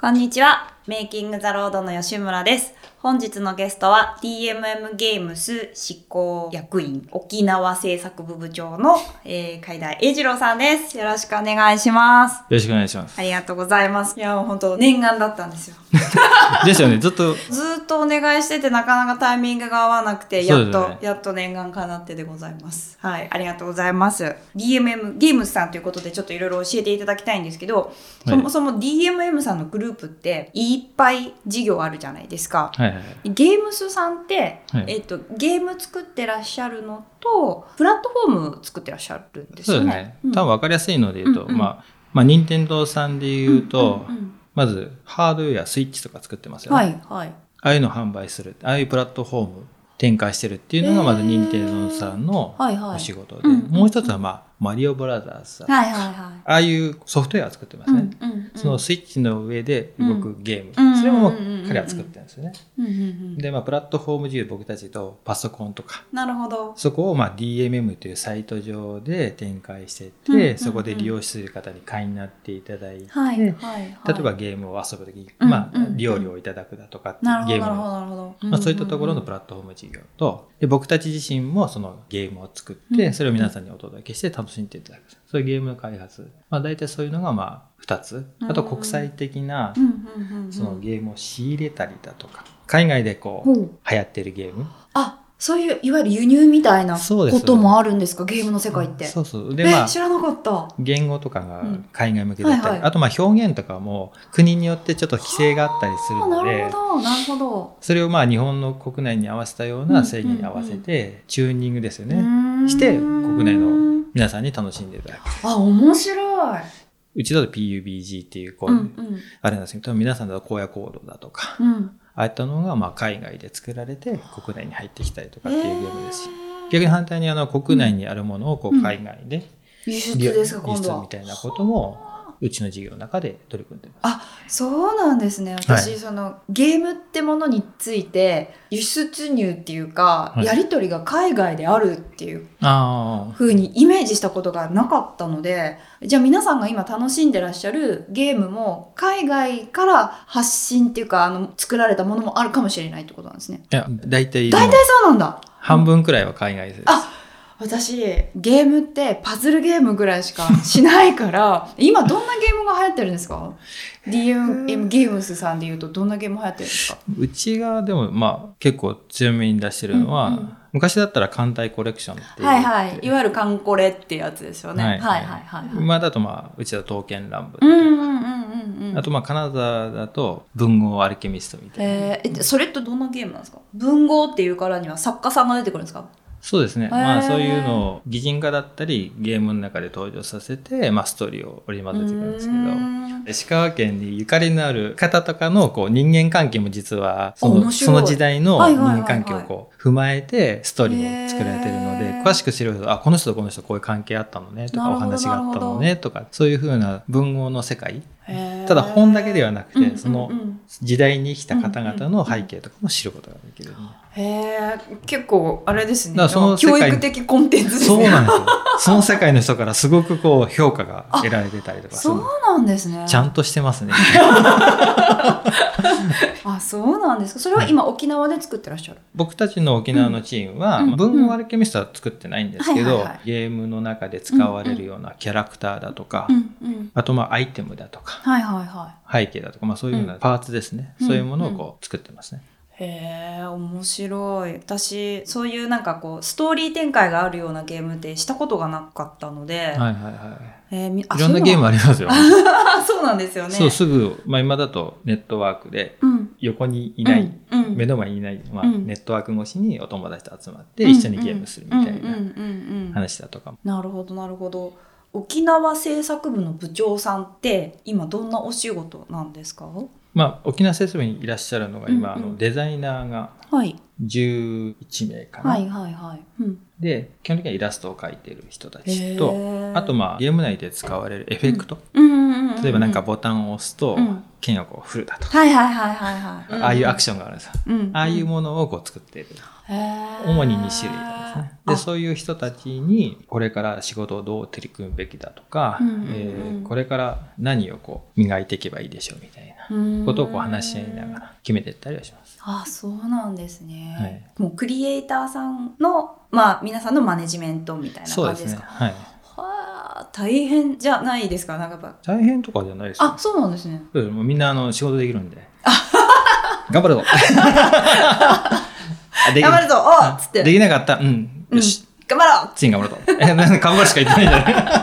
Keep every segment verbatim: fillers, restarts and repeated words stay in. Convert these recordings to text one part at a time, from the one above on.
こんにちは。メイキングザロードの吉村です。本日のゲストは ディーエムエム ゲームス執行役員沖縄制作部部長の、えー、海田英二郎さんです。よろしくお願いします。よろしくお願いします。 ありがとうございます。いや、もう本当念願だったんですよ。 ですよね。ずっとずっとお願いしててなかなかタイミングが合わなくて、やっと、ね、やっと念願かなってでございます。はい、ありがとうございます。ディーエムエム ゲームスさんということでちょっといろいろ教えていただきたいんですけど、はい、そもそも ディーエムエム さんのグループっていっぱい事業あるじゃないですか。 はいはいはい、 ゲームスさんって、はい、えっと、ゲーム作ってらっしゃるのとプラットフォーム作ってらっしゃるんですよね。 そうですね、うん、多分分かりやすいので言うと、うんうん、まあ、まあ、任天堂さんで言うと、うんうんうん、まずハードウェアスイッチとか作ってますよね。 はいはい、ああいうのを販売する、ああいうプラットフォーム展開してるっていうのがまず任天堂さんのお仕事で、はいはい、もう一つはまあマリオブラザーズさん、はいはいはい、ああいうソフトウェアを作ってますね、うんうんうん、そのスイッチの上で動くゲーム、うん、それも彼は作ってるんですよね、うんうんうん、で、まあ、プラットフォーム自由僕たちとパソコンとか、 なるほど、 そこをまあ ディーエムエム というサイト上で展開していって、うんうんうん、そこで利用する方に会員になっていただいて、はいはいはい、例えばゲームを遊ぶときに、うんうんうん、まあ、利用料をいただくだとかっていうゲームの、まあ、そういったところのプラットフォーム事業と、で僕たち自身もそのゲームを作って、それを皆さんにお届けして楽しんでいただく。そういうゲームの開発。まあ大体そういうのがまあふたつ。あと国際的なそのゲームを仕入れたりだとか、海外でこう流行ってるゲーム。 あ、そういういわゆる輸入みたいなこともあるんですか、ゲームの世界って。 そうそう。で、まあ、 知らなかった。 言語とかが海外向けだったり、うんはいはい、あとまあ表現とかも国によってちょっと規制があったりするので、 なるほど、なるほど。 それをまあ日本の国内に合わせたような制限に合わせてチューニングですよね、うんうん、して国内の皆さんに楽しんでいただく。 あ、面白い。 うちだと ピーユービージー っていうこう、うんうん、あれなんですけど、皆さんだと荒野行動だとか、うん、ああいったのがまあ海外で作られて国内に入ってきたりとかっていうゲームですし、逆に反対にあの国内にあるものをこう海外で輸出ですか、今度は。 輸出みたいなこともうちの事業の中で取り組んでます。 あ、そうなんですね。私、はい、そのゲームってものについて輸出入っていうか、はい、やり取りが海外であるっていう風にイメージしたことがなかったので、じゃあ皆さんが今楽しんでらっしゃるゲームも海外から発信っていうか、あの作られたものもあるかもしれないってことなんですね。 いや、大体大体そうなんだ。 半分くらいは海外です。 あ、私ゲームってパズルゲームぐらいしかしないから今どんなゲームが流行ってるんですか？ ディーエムエム ゲームスさんでいうとどんなゲーム流行ってるんですか？ うちがでもまあ結構強めに出してるのは、うんうん、昔だったら艦隊コレクションっていう、 はいはい、いわゆる艦コレってやつですよね。はいはいはいはい、はい、 今だとまあうちだと刀剣乱舞とか、うんうんうんうん、あとまあ金沢だと文豪アルケミストみたいな。 えー、それってどんなゲームなんですか？文豪っていうからには作家さんが出てくるんですか？ そうですね、まあ、そういうのを擬人化だったりゲームの中で登場させて、まあ、ストーリーを織り交ぜていくんですけど、石川県にゆかりのある方とかのこう人間関係も実はその、その時代の人間関係をこう踏まえてストーリーを作られているので、詳しく知ると、あ、この人とこの人こういう関係あったのねとか、お話があったのねとか、そういう風な文豪の世界、ただ本だけではなくて、うんうんうん、その時代に生きた方々の背景とかも知ることができる、ね、 へえ、結構あれですね。その教育的コンテンツですね。 そうなんですよ。その世界の人からすごくこう評価が得られてたりとかする。 そうなんですね。 ちゃんとしてますね。 あ、そうなんですか。それは今沖縄で作ってらっしゃる？ 僕たちの沖縄のチームは、うん、文豪アルケミストは作ってないんですけど、ゲームの中で使われるようなキャラクターだとか、うんうん、あとまあアイテムだとか、はいはいはい、背景だとか、まあ、そういうようなパーツですね、うん、そういうものをこう作ってますね。 へえ、面白い。私そういうなんかこうストーリー展開があるようなゲームってしたことがなかったので、はいはいはい、 えー、いろんなゲームありますよ。 そうなんですよね。 そう、すぐ、まあ、今だとネットワークで横にいない、うんうん、目の前にいない、まあ、うん、ネットワーク越しにお友達と集まって一緒にゲームするみたいな話だとかも。 なるほどなるほど。沖縄制作部の部長さんって今どんなお仕事なんですか？ まあ、沖縄制作部にいらっしゃるのが今、うんうん、あのデザイナーがじゅういちめいかな、はいはいはいうん、で基本的にはイラストを描いている人たちと、あとまあゲーム内で使われるエフェクト、うんうんうんうん、例えばなんかボタンを押すと剣をこう振るだとか、はいはいはいはいはい、ああいうアクションがあるんですよ、うんうん、ああいうものをこう作っている、主ににしゅるいなんですね。でそういう人たちにこれから仕事をどう取り組むべきだとか、うんうんうん、えー、これから何をこう磨いていけばいいでしょうみたいな、 ことをこう話し合いながら決めていったりはします。 あ、そうなんですね。はい、もうクリエイターさんの、まあ、皆さんのマネジメントみたいな感じですか？ そうですね。はい。 はあ、大変じゃないですか？なんかやっぱ大変とかじゃないです、ね。 あ、そうなんですね。 そうです。もうみんなあの仕事できるんで。頑張るぞ。 頑張るぞ。おっつって。 できなかった。うん。よし。 頑張ろう。 次頑張ろうと。え、なんか頑張るしか言ってないんじゃない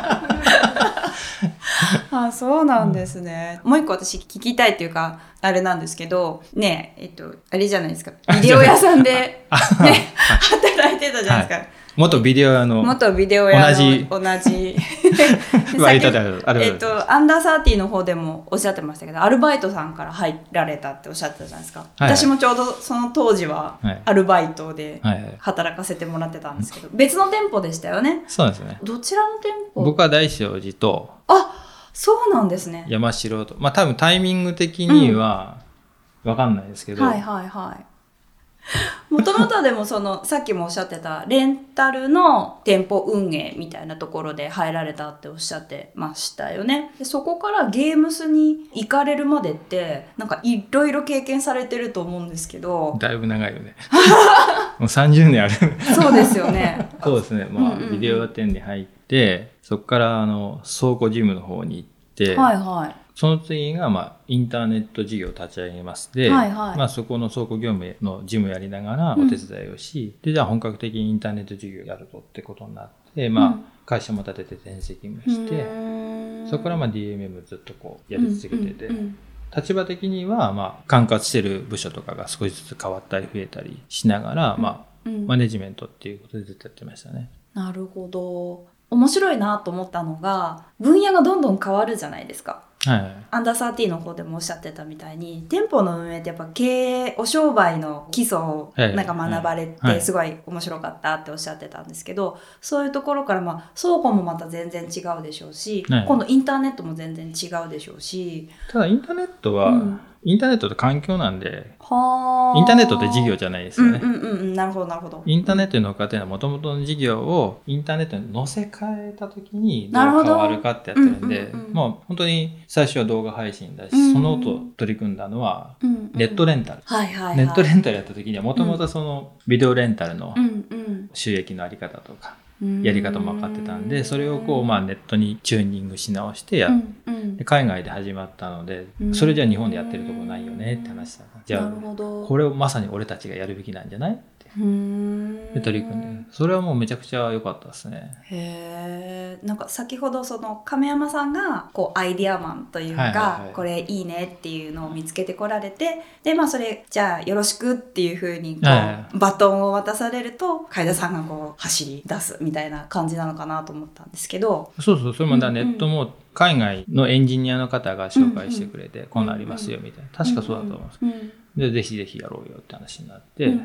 あ、そうなんですね。もう一個私聞きたいっていうか、あれなんですけど、ねえ、えっと、あれじゃないですか。ビデオ屋さんで、ね、働いてたじゃないですか。はい、 元ビデオ屋の。 元ビデオ屋の。同じ。同じ。 バイトである。 えっと、アンダーサーティーの方でもおっしゃってましたけど、アルバイトさんから入られたっておっしゃってたじゃないですか。はいはい、私もちょうどその当時はアルバイトで働かせてもらってたんですけど、はいはい、別の店舗でしたよね。 そうですね。 どちらの店舗？ 僕は大聖寺と、 あ、そうなんですね。 山城と、まあ多分タイミング的には分かんないですけど、 うん、はいはいはい。もともとでもそのさっきもおっしゃってたレンタルの店舗運営みたいなところで入られたっておっしゃってましたよね。でそこからゲームスに行かれるまでってなんかいろいろ経験されてると思うんですけど、 だいぶ長いよね。もうさんじゅうねんある。 そうですよね。 そうですね。まあ、うんうんうん、ビデオ店に入ってそこからあの倉庫事務の方に行って、 はいはい。 その次が、まあ、インターネット事業を立ち上げますで、はいはい、まあ、そこの倉庫業務の事務をやりながらお手伝いをし、うん、で、じゃあ本格的にインターネット事業をやるとってことになって、まあ、うん、会社も立てて転籍もして、そこからまあ ディーエムエム ずっとこうやり続けてて、うんうんうん、立場的には、まあ、管轄してる部署とかが少しずつ変わったり増えたりしながら、うん、まあ、マネジメントっていうことでずっとやってましたね。 なるほど。面白いなと思ったのが、分野がどんどん変わるじゃないですか。はい、アンダーサーティーの方でもおっしゃってたみたいに店舗の運営ってやっぱ経営お商売の基礎をなんか学ばれてすごい面白かったっておっしゃってたんですけど、そういうところからまあ倉庫もまた全然違うでしょうし、はい、今度インターネットも全然違うでしょうし、 ただインターネットは、うん、インターネットって環境なんで、はインターネットって事業じゃないですよね。 うんうんうん、なるほどなるほど。 インターネットの他っていうのは元々の事業をインターネットに載せ替えた時にどう変わるかってやってるんで、うんうんうん、まあ本当に最初は動画配信だし、うんうん、その後取り組んだのはネットレンタル、うんうん、はいはいはい、ネットレンタルやった時には元々そのビデオレンタルの収益のあり方とか、やり方も分かってたんで、それをこうまあネットにチューニングし直してやっ、うんうん、で海外で始まったので、それじゃ日本でやってるところないよねって話だった。じゃあこれをまさに俺たちがやるべきなんじゃないってで取り組んで、それはもうめちゃくちゃ良かったですね。 へえ。なんか先ほどその亀山さんがこうアイディアマンというか、はいはいはい、これいいねっていうのを見つけてこられて、でまあそれじゃあよろしくっていう風にこう、はいはい、バトンを渡されると海田さんがこう走り出すみたいな感じなのかなと思ったんですけど、 そうそう、それまだネットも海外のエンジニアの方が紹介してくれて、うんうん、こんなんありますよみたいな、確かそうだと思うんです、うんうん、でぜひぜひやろうよって話になって、うんうんうん、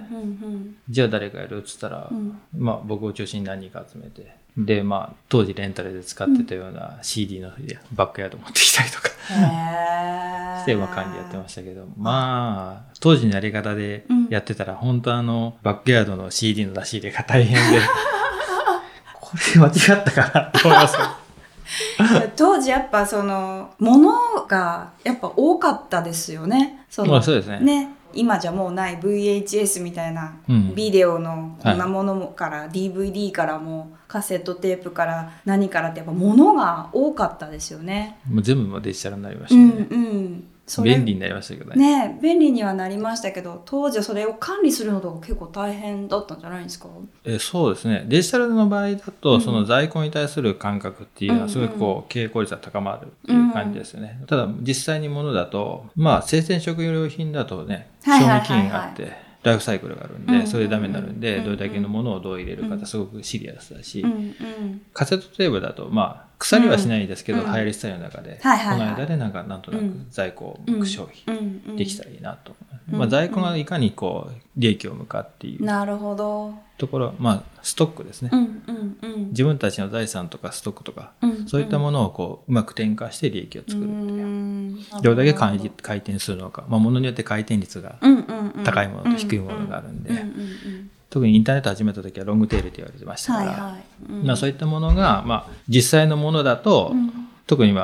じゃあ誰がやるっつったら、うん、まあ僕を中心に何人か集めて、でまあ当時レンタルで使ってたような シーディー のバックヤード持ってきたりとかしてまあ管理やってましたけど、まあ当時のやり方でやってたら、うん、本当あのバックヤードの シーディー の出し入れが大変でこれ間違ったかなと思います当時やっぱその物がやっぱ多かったですよね。そのそうですね。 ね、今じゃもうない ブイエイチエス みたいなビデオのこんなものから、はい、ディーブイディー からもカセットテープから何からってやっぱ物が多かったですよね。 もう全部デジタルになりましたね。 うんうん。 便利になりましたけどね。 ね、便利にはなりましたけど、当時はそれを管理するのとか結構大変だったんじゃないですか？ えそうですね。デジタルの場合だと、うん、その在庫に対する感覚っていうのはすごいこう経営効率が高まるっていう感じですよね。うんうん、ただ実際にものだと、まあ生鮮食料品だとね、賞味期限があって、はいはいはいはい、ライフサイクルがあるんで、それでダメになるんで、どれだけのものをどう入れるかってすごくシリアスだし、カセットテープだとまあ腐りはしないですけど、流行りスタイルの中で、この間でなんかなんとなく在庫を向く消費できたらいいなと。まあ在庫がいかにこう利益を向かっていうなるほどところ、まあストックですね。自分たちの財産とかストックとか、そういったものをこううまく転嫁して利益を作るっていう。どれだけ回転するのか、まあ物によって回転率が高いものと低いものがあるんで。特にインターネット始めた時はロングテールって言われてましたから、はいはい、うん、まあそういったものが、まあ、実際のものだと、うん、特にまあ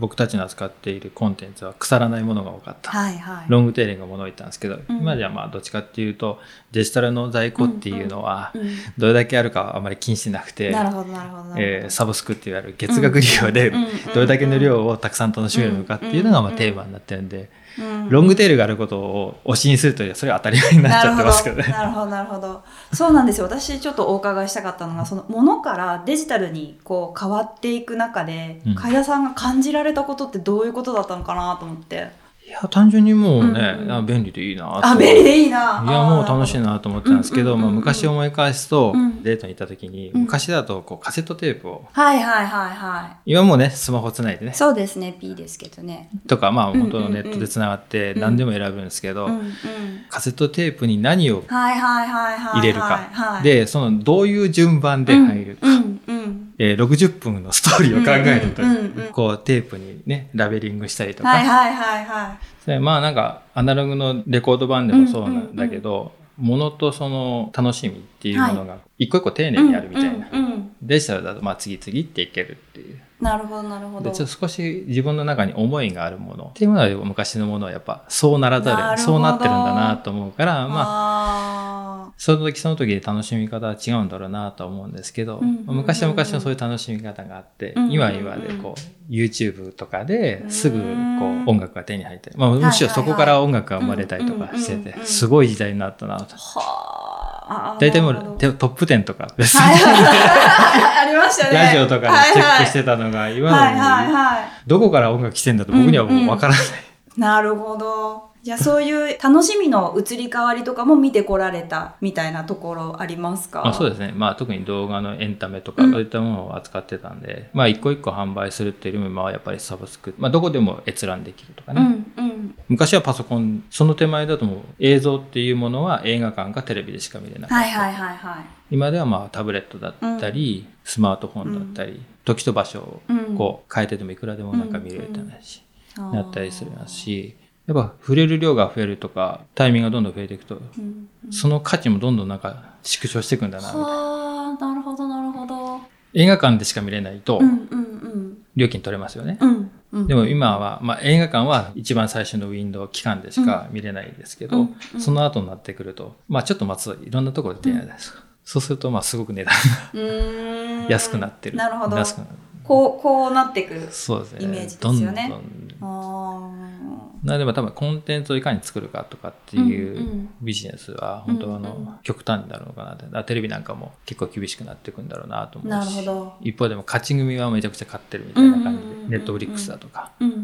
僕たちの扱っているコンテンツは腐らないものが多かった。 はいはい、 ロングテールがものを言ったんですけど、うん、今じゃまあどっちかっていうとデジタルの在庫っていうのはどれだけあるかはあまり気にしてなくて、 なるほどなるほど、 えー、サブスクっていわれる月額利用でどれだけの量をたくさん楽しめるのかっていうのがまあテーマになってるんで、うん、ロングテールがあることを推しにするというそれは当たり前になっちゃってますけどね。 なるほどなるほど。そうなんですよ。私ちょっとお伺いしたかったのが、そのものからデジタルにこう変わっていく中で、うん、海田さんが感じられたことってどういうことだったのかなと思って。 いや単純にもうね、うんうん、便利でいいなと。 あ便利でいいな。 いやもう楽しいなと思ってたんですけど、まあ、昔思い返すと、うん、デートに行った時に、うん、昔だとこうカセットテープを、 はいはいはいはい。 今もうねスマホつないでね。 そうですね P ですけどね。 とかまあ本当のネットでつながって何でも選ぶんですけど、うんうん、カセットテープに何を入れるかで、そのどういう順番で入るか。うんうんうんえー、ろくじゅっぷんのストーリーを考えると、うんうんうんうん、こうテープにねラベリングしたりとか、 はいはいはいはい。 それまあなんかアナログのレコード版でもそうなんだけど、うんうんうん、ものとその楽しみっていうものが一個一個丁寧にあるみたいな、はいうんうんうん、デジタルだとまあ次々っていけるっていう。 なるほどなるほど。 でちょっと少し自分の中に思いがあるものっていうものは昔のものはやっぱそうならざるそうなってるんだなと思うから、まあその時その時で楽しみ方は違うんだろうなと思うんですけど、うんうんうんうん、昔は昔のそういう楽しみ方があって、うんうんうん、今は今でこう YouTube とかですぐこう音楽が手に入って、まあ、むしろそこから音楽が生まれたりとかしててすごい時代になったなと。大体もうトップテンとかですね、 ありましたね。 ラジオとかでチェックしてたのが今のにどこから音楽来てんだと僕にはもうわからない、うんうん、なるほど。じゃあそういう楽しみの移り変わりとかも見てこられたみたいなところありますか？ あそうですね、まあ、特に動画のエンタメとかそういったものを扱ってたんで、うん、まあ一個一個販売するっていうよりも今はやっぱりサブスク、まあ、どこでも閲覧できるとかね、うんうん、昔はパソコンその手前だともう映像っていうものは映画館かテレビでしか見れなかった、はいはいはいはい、今ではまあタブレットだったり、うん、スマートフォンだったり、うん、時と場所をこう変えてでもいくらでもなんか見れるって話になったりするし、やっぱ触れる量が増えるとかタイミングがどんどん増えていくと、うんうん、その価値もどんどんなんか縮小していくんだなみたいな。 はあ、なるほどなるほど。 映画館でしか見れないと料金取れますよね、うんうんうん、でも今は、まあ、映画館は一番最初のウィンドウ期間でしか見れないですけど、うんうん、その後になってくると、まあ、ちょっと待つといろんなところで出ないですか、うん、そうするとまあすごく値段が安くなってる。 なるほど。 安くなる。 こう、こうなっていくイメージですよね。 どんどんあなでも多分コンテンツをいかに作るかとかっていうビジネスは本当はあの、うんうん、極端になるのかなって。テレビなんかも結構厳しくなっていくんだろうなと思うし、 なるほど。 一方でも勝ち組はめちゃくちゃ買ってるみたいな感じで、ネットフリックスだとか、うんうんうん、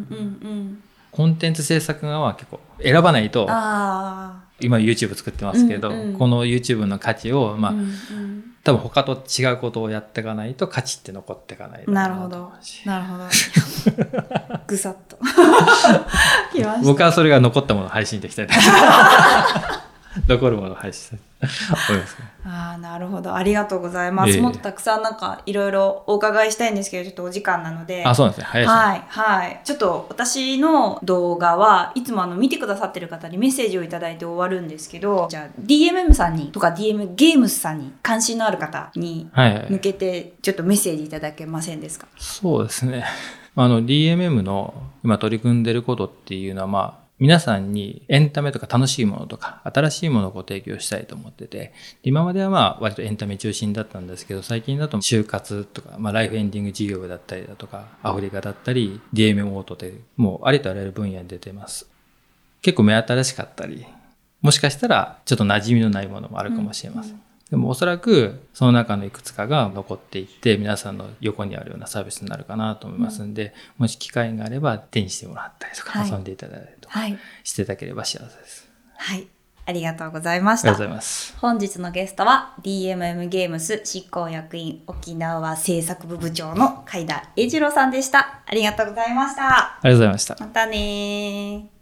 コンテンツ制作側は結構選ばないと、あ今 YouTube 作ってますけど、うんうん、この YouTube の価値をまあ、うんうん多分他と違うことをやっていかないと価値って残っていかないなるほどなるほどぐさっときました。 僕はそれが残ったものを配信できたい残るものを配信したい思いますね。 ああなるほどありがとうございます、えー、もっとたくさんなんかいろいろお伺いしたいんですけどちょっとお時間なので。 あそうなんですね早いですね。 はいはいちょっと私の動画はいつもあの見てくださってる方にメッセージをいただいて終わるんですけどじゃあ ディーエムエム さんにとか ディーエム ゲームスさんに関心のある方に向けてちょっとメッセージいただけませんですか？ はい、そうですねあの ディーエムエム の今取り組んでることっていうのはまあ皆さんにエンタメとか楽しいものとか新しいものをご提供したいと思ってて今まではまあ割とエンタメ中心だったんですけど最近だと就活とか、まあ、ライフエンディング事業だったりだとかアフリカだったり ディーエムエム オートでもうありとあらゆる分野に出てます。結構目新しかったりもしかしたらちょっと馴染みのないものもあるかもしれません、うんうんでもおそらくその中のいくつかが残っていって皆さんの横にあるようなサービスになるかなと思いますんで、うん、もし機会があれば手にしてもらったりとか、はい、遊んでいただいたりとかしていただければ幸せです。 はい、ありがとうございました。 ありがとうございます。 本日のゲストは ディーエムエム ゲームス執行役員沖縄制作部部長の海田英二郎さんでした。ありがとうございました。 ありがとうございました。 またね。